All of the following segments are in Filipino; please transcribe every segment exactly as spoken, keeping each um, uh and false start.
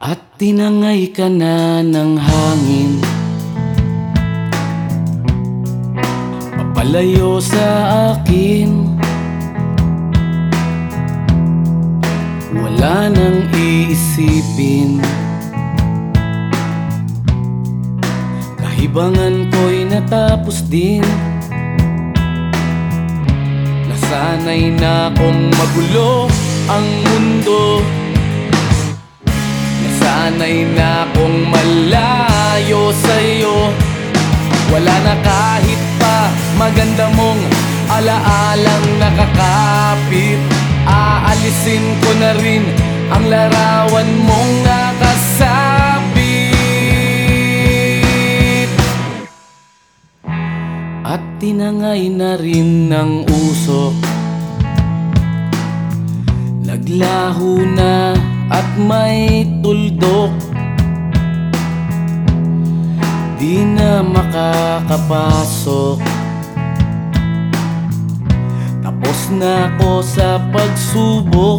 At tinangay ka na ng hangin, papalayo sa akin. Wala nang iisipin, kahibangan ko'y natapos din. Nasanay na kong magulo ang mundo, nasanay na kong malayo sa'yo. Wala na kahit pa maganda mong alaalang nakakapit. Aalisin ko na rin ang larawan mong nakasabit. At tinangay na rin ng usok, naglaho na at may tuldok. Di na makakapasok, tapos na ako sa pagsubok.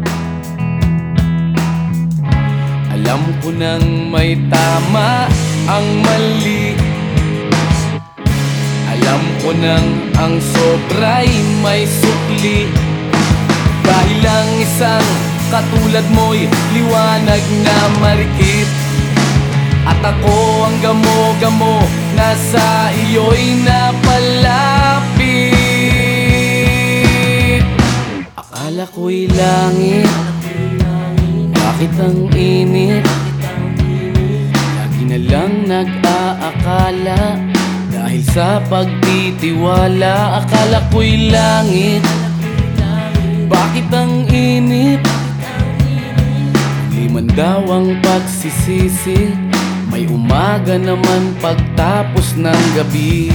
Alam ko nang may tama ang mali, alam ko nang ang sobra'y may sukli. Dahil lang isang katulad mo'y liwanag na marikit, at ako ang gamo-gamo na sa iyo'y napalapit. Akala ko'y langit, bakit ang init? Lagi na lang nag-aakala, dahil sa pagtitiwala. Akala ko'y langit, bakit ang init? Di man daw ang pagsisisi, may umaga naman pagtapos ng gabi.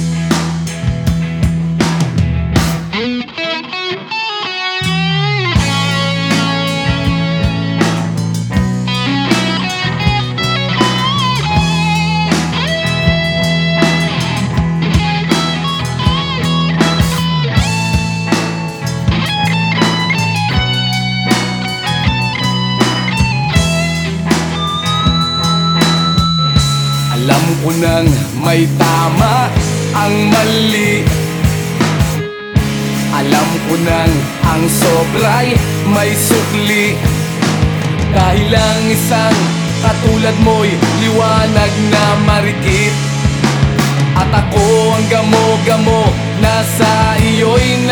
Alam ko nang may tama ang mali, alam ko nang ang sobra'y may sukli. Dahil lang isang katulad mo'y liwanag na marikit, at ako ang gamo-gamo na sa iyo'y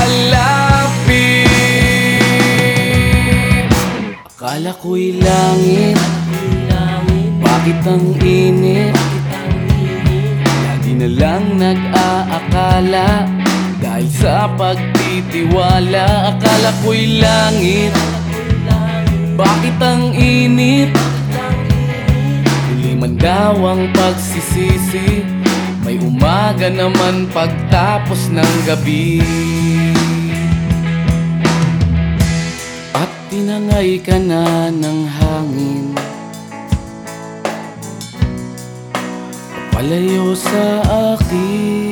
napalapit. Akala ko'y langit, bakit ang init? Lagi na lang nag-aakala, dahil sa pagtitiwala. Akala ko'y langit, bakit ang init? Huli man daw ang pagsisisi, may umaga naman pagtapos ng gabi. At tinangay ka na ng hangin, palayo sa akin.